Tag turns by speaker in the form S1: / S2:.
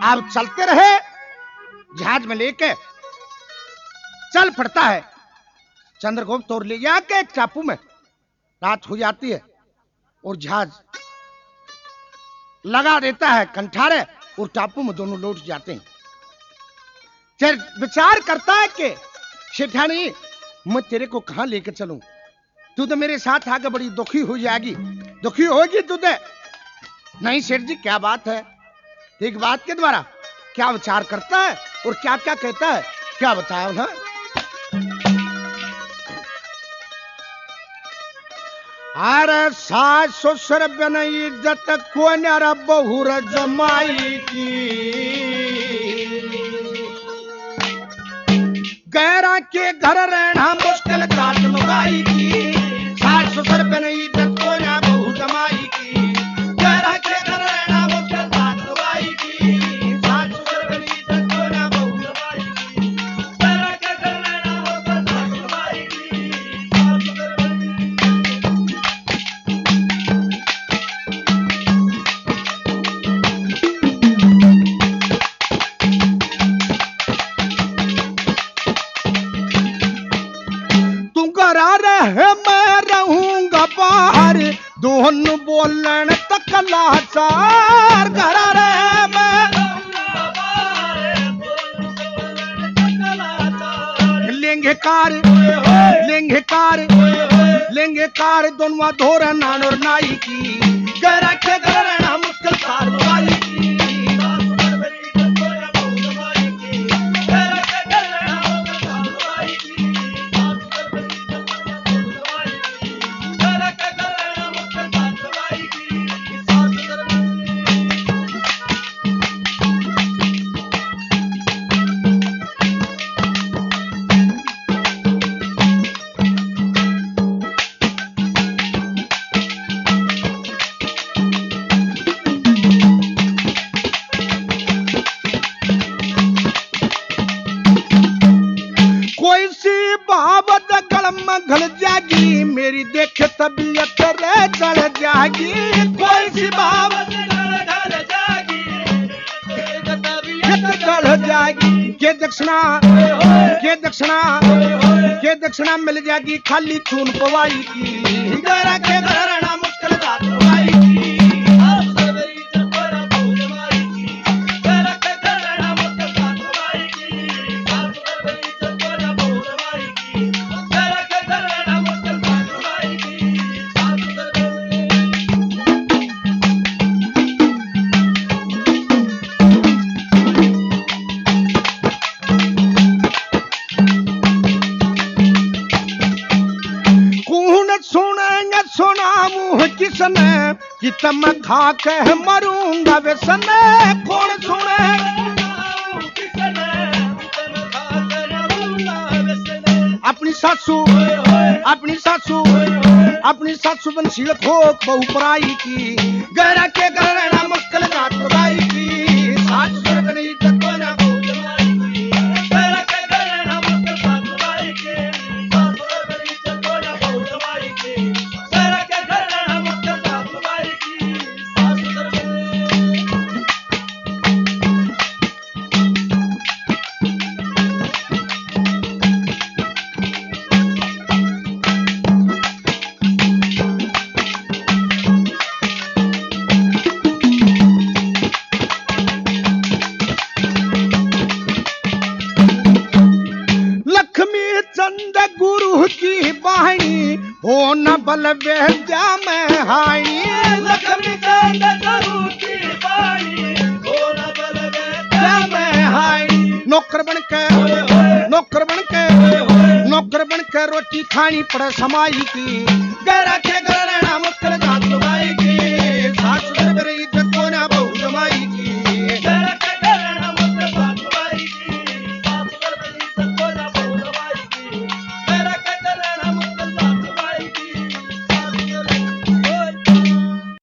S1: अब चलते रहे, जहाज में लेके चल पड़ता है। चंद्रगुप्त और ले जाके एक टापू में रात हो जाती है और जहाज लगा देता है कंठारे और टापू में दोनों लौट जाते हैं। फिर विचार करता है कि सेठानी मैं तेरे को कहां लेकर चलूं, तू तो मेरे साथ आगे बड़ी दुखी हो जाएगी, दुखी होगी तू तो। नहीं सेठ जी क्या बात है, एक बात के द्वारा क्या विचार करता है और क्या क्या कहता है, क्या बताया ना। अरे सास ससुर बिन इज्जत को न बहुर जमाई की, गैरा के घर रहना मुश्किल जात लुगाई की। सास ससुर बिन इज्जत को न बहु जमाई की, गैरा के घर रहना मुश्किल जात लुगाई की। सास ससुर बिन इज्जत को न बहु जमाई की, गैरा के घर रहना मुश्किल जात लुगाई की। सास ससुर मैं रहूंगा बाहर, दोहन बोलन तक लाचार। घर रहे मैं लेंगे कार, लेंगे कार, लेंगे कार दोनों धोर नान और नाई की। गैरा के घर रहना मुश्किल कार लुगाई की। घल जागी मेरी देखे तबीयत रे चढ़ जागी। कोई सी बात घल जागी तबीयत चढ़ जागी। के दक्षिणा, के दक्षिणा, के दक्षिणा मिल जाएगी खाली खून पवाई की। गैरा के घर रहना मुश्किल जात लुगाई की। किसने कि तम खा के मरूंगा व्यसन। कौन सुने अपनी सासू, अपनी सासू, अपनी सासू बंसील खोक बहु पराई की। गैरा के घर रहना मुश्किल जात लुगाई की। सास ससुर बिन इज्जत को न बहु जमाई की। गैरा के घर रहना मुश्किल जात लुगाई की। सास ससुर बिन इज्जत को न बहु जमाई की। गैरा के घर रहना मुश्किल जात लुगाई की। सास ससुर हो न बल बेजा में हाई। लक्ष्मी चंद गुरु की बाणी हो न बल बेजा में हाई। नौकर बन के, नौकर बन के, नौकर बन के रोटी खानी पड़े समाई की। गैरा के घर